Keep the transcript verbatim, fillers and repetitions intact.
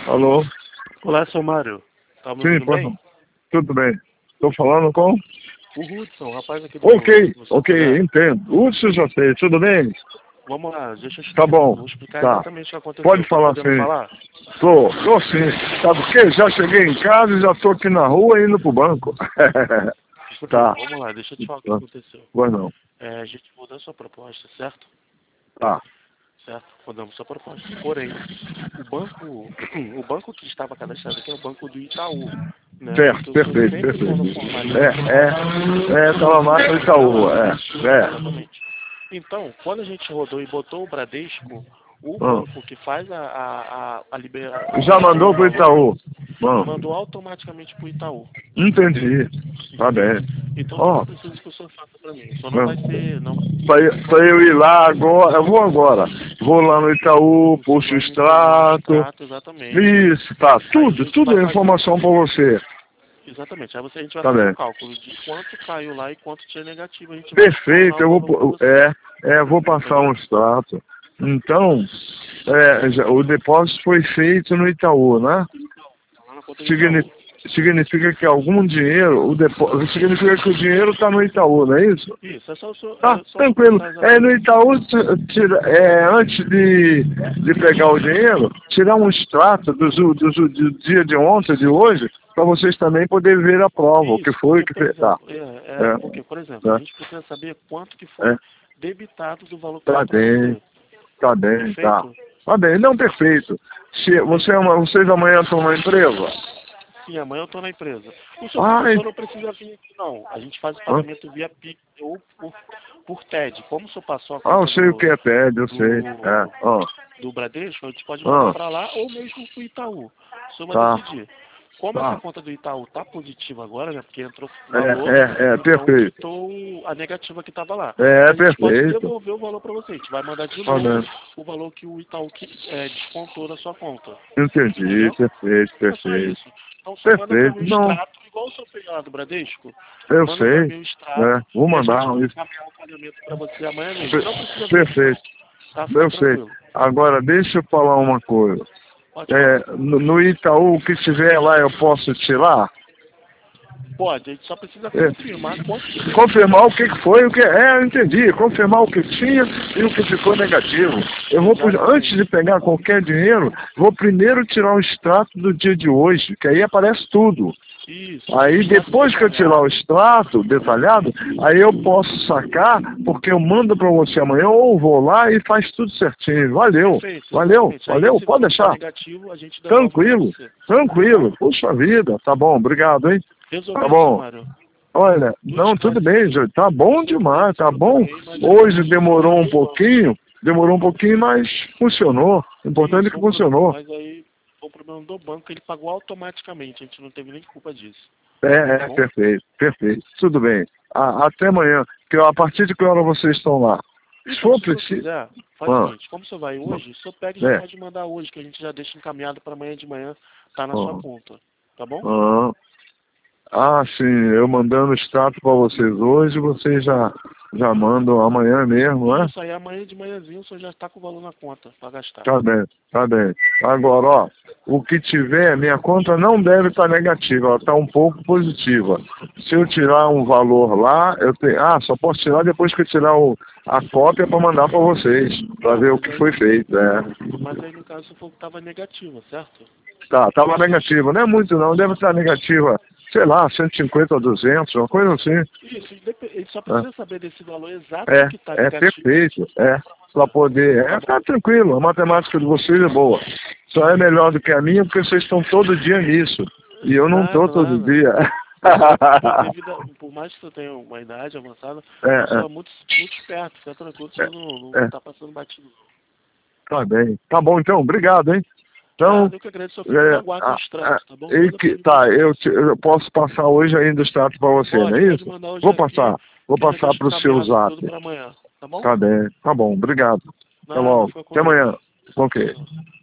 Alô? Olá, seu Mário. Tá me Sim, ouvindo posso... bem? Tudo bem. Estou falando com... O Hudson, o rapaz aqui do... Ok, do seu ok, lugar. entendo. Ufa, já sei, tudo bem? Vamos lá, deixa eu te Tá explicar. bom, Vou explicar tá. exatamente o que Pode aconteceu. Tá falar podendo sim. falar? Tô, tô sim. Sabe o quê? Já cheguei em casa e já tô aqui na rua indo pro banco. Escuta, Tá. vamos lá, deixa eu te falar o que aconteceu. Pois não. É, a gente mudou a sua proposta, certo? Tá. Certo, mudamos a sua proposta. Porém, o banco, o banco que estava cadastrado aqui é o banco do Itaú. Né? Certo, Porque o senhor perfeito, sempre quando perfeito. formaliza É, a proposta... é, é, tava mais no Itaú, é, é. Exatamente. Então, quando a gente rodou e botou o Bradesco, o Hum. banco que faz a, a, a, a libera, a Já liberação mandou do pro valor Itaú? Hum. mandou automaticamente para o Itaú. Entendi. Tá Entendeu? bem. Então, o que, que Ó. eu preciso que o senhor faça para mim? O senhor não vai Hum. ser... Não vai Pra eu, pra eu ir lá agora, eu vou agora. Vou lá no Itaú, você puxo o vai me imprimir um extrato. extrato, exatamente. Isso, tá. Aí a Tudo, gente tudo vai é fazer um... informação pra você. Exatamente. Aí você, a gente vai Tá fazer um bem. cálculo de quanto caiu lá e quanto tinha negativo. A gente vai retornar Perfeito, o eu valor para vou. você. É, é, vou passar um Entendeu? extrato. Então, é, já- o depósito foi feito no Itaú, né? Lá na conta do Signi- Itaú. Significa que algum dinheiro, o depósito, significa que o dinheiro está no Itaú, não é isso? Isso, é só, o senhor- Tá, é só tranquilo. expressar É, no exatamente. Itaú, ti- tira, é, antes de, de pegar o dinheiro, tirar um extrato do, do, do, do dia de ontem, de hoje, para vocês também poderem ver a prova, o que Isso, foi, o porque, que por fez. Tá. exemplo, é, é, porque, por exemplo, a É, gente precisa saber quanto que é, foi é. debitado do valor que Tá era para bem, você. tá bem, tá. Perfeito? Tá bem, não perfeito. Se, você, é uma- vocês amanhã estão na empresa? Sim, amanhã eu estou na empresa. O senhor, o Ai, senhor não precisa vir aqui, não. A gente faz o hã? pagamento via Pix ou por, por T E D. Como o senhor passou a Ah, eu conta sei o do, que é P E D, eu sei. É, do, ó, do Bradesco, a gente pode mandar ó, para lá ou mesmo para o Itaú. O senhor vai tá, decidir. Como essa tá. conta do Itaú está positiva agora, né, porque entrou É, valor, é, é, então perfeito. quitou a negativa que estava lá. É, A gente pode perfeito. devolver o valor para você. A gente vai mandar de Tá novo bem. o valor que o Itaú que, é, descontou da sua conta. Entendi, Entendeu? perfeito, É só perfeito. isso. Então só manda para mim Perfeito, o não, extrato, igual o senhor fez lá do Bradesco. eu Manda para sei. mim o É, extrato vou e a gente mandar vai isso. encaminhar o pagamento para você amanhã mesmo. Não precisa Per- vir aqui não. Perfeito, Tá? Fica eu sei. tranquilo. Agora, deixa eu falar uma coisa. Pode falar. É, no, no Itaú, o que tiver lá, eu posso tirar? Pode, a gente só precisa É, confirmar quanto que foi confirmar o negativo. que que foi, o que é, eu entendi, confirmar o que tinha e o que ficou negativo. Eu vou, pu- antes de Exatamente. pegar qualquer dinheiro, vou primeiro tirar o extrato do dia de hoje, que aí aparece tudo. Isso, o Aí extrato depois que eu tirar o detalhado. extrato detalhado, aí eu posso sacar, porque eu mando para você amanhã, ou vou lá e faz tudo certinho. Valeu, Perfeito, valeu, exatamente. Aí valeu, se pode for ficar deixar. negativo, a gente devolve para Tranquilo, você. Tá bom? tranquilo, puxa vida, tá bom, obrigado, hein? Tá Resolvido, seu bom. Mário. Olha, Tudo não, tudo bem, esclarecido. Jô, tá bom Só tem demais, que tá bom. aí, mas a Hoje gente demorou um resolve o banco. pouquinho, demorou um pouquinho, mas funcionou. O importante é Isso, que foi um problema, funcionou. mas aí foi um problema do banco, ele pagou automaticamente, a gente não teve nem culpa disso. É, Tá é, bom? perfeito, perfeito. Tudo bem. A- até amanhã. Que, a partir de que hora vocês estão lá? Se Então, for se o senhor preciso. quiser, faz o Ah, seguinte, como o senhor vai hoje, o senhor pega e já é. pode mandar hoje, que a gente já deixa encaminhado para amanhã de manhã, tá na sua Ah, conta. Tá bom? ah, ah, sim, eu mandando o extrato para vocês hoje, vocês já, já mandam amanhã mesmo, né? Isso aí, amanhã de manhãzinho o senhor já está com o valor na conta para gastar. Tá bem, tá bem. Agora, ó, o que tiver, minha conta não deve estar negativa, ela está um pouco positiva. Se eu tirar um valor lá, eu tenho. Ah, só posso tirar depois que eu tirar o, a cópia para mandar para vocês, para Não, ver o mas que foi aí, feito. É. mas aí no caso o fogo estava negativo, certo? Tá, estava negativa, não é muito não, deve estar negativa, sei lá, cento e cinquenta a duzentos, uma coisa assim. Isso, indep- ele só precisa saber desse valor exato É, que está é, é negativo. perfeito, é, para poder. Tá É, bom? tá tranquilo, a matemática de vocês é boa. Só é melhor do que a minha porque vocês estão todo dia nisso. E eu não estou Nada, todo nada. dia. O senhor, de- devido a, por mais que o senhor tenha uma idade avançada, É, o senhor é, é muito, muito esperto, fica tranquilo, o é, senhor não, não, não é, tá passando batido. tá bem. Tá bom então, obrigado, hein? Então, Nada, eu que agradeço, eu fico no é, aguardo do a, a, extrato, tá bom? e Manda pra que, mim com tá, eu, te- urgência. eu posso passar hoje ainda o extrato para você, não Pode, é pode isso? mandar hoje Vou aqui, passar, vou que eu já passar deixo para o seu encaminhado zap. tudo pra amanhã, tá bom? Tá bem, tá bom, obrigado. Até Nada, logo, fica com até Deus. amanhã. Ok. Tchau.